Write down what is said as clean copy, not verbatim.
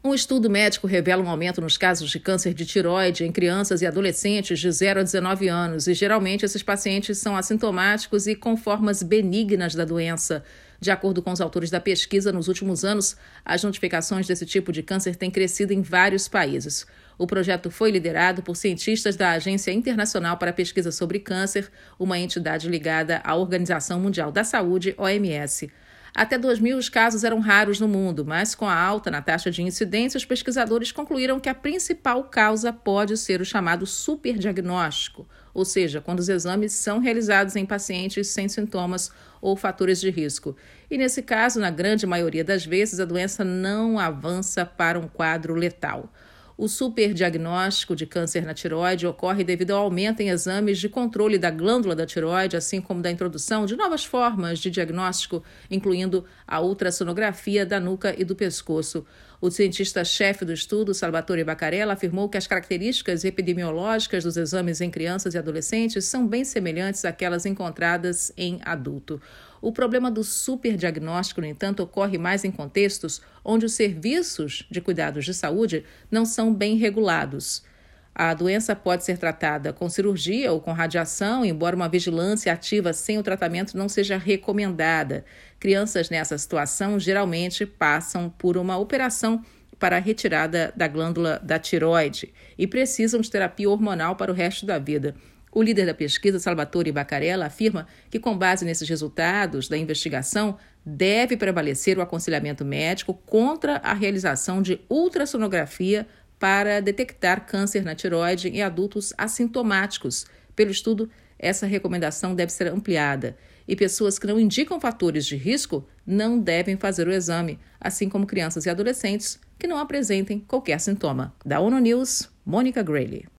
Um estudo médico revela um aumento nos casos de câncer de tireoide em crianças e adolescentes de 0 a 19 anos, e geralmente esses pacientes são assintomáticos e com formas benignas da doença. De acordo com os autores da pesquisa, nos últimos anos, as notificações desse tipo de câncer têm crescido em vários países. O projeto foi liderado por cientistas da Agência Internacional para a Pesquisa sobre Câncer, uma entidade ligada à Organização Mundial da Saúde, OMS. Até 2000, os casos eram raros no mundo, mas com a alta na taxa de incidência, os pesquisadores concluíram que a principal causa pode ser o chamado superdiagnóstico, ou seja, quando os exames são realizados em pacientes sem sintomas ou fatores de risco. E nesse caso, na grande maioria das vezes, a doença não avança para um quadro letal. O superdiagnóstico de câncer na tireoide ocorre devido ao aumento em exames de controle da glândula da tireoide, assim como da introdução de novas formas de diagnóstico, incluindo a ultrassonografia da nuca e do pescoço. O cientista-chefe do estudo, Salvatore Baccarella, afirmou que as características epidemiológicas dos exames em crianças e adolescentes são bem semelhantes àquelas encontradas em adulto. O problema do superdiagnóstico, no entanto, ocorre mais em contextos onde os serviços de cuidados de saúde não são bem regulados. A doença pode ser tratada com cirurgia ou com radiação, embora uma vigilância ativa sem o tratamento não seja recomendada. Crianças nessa situação geralmente passam por uma operação para a retirada da glândula da tireoide e precisam de terapia hormonal para o resto da vida. O líder da pesquisa, Salvatore Baccarella, afirma que, com base nesses resultados da investigação, deve prevalecer o aconselhamento médico contra a realização de ultrassonografia para detectar câncer na tireoide em adultos assintomáticos. Pelo estudo, essa recomendação deve ser ampliada e pessoas que não indicam fatores de risco não devem fazer o exame, assim como crianças e adolescentes que não apresentem qualquer sintoma. Da ONU News, Mônica Grayle.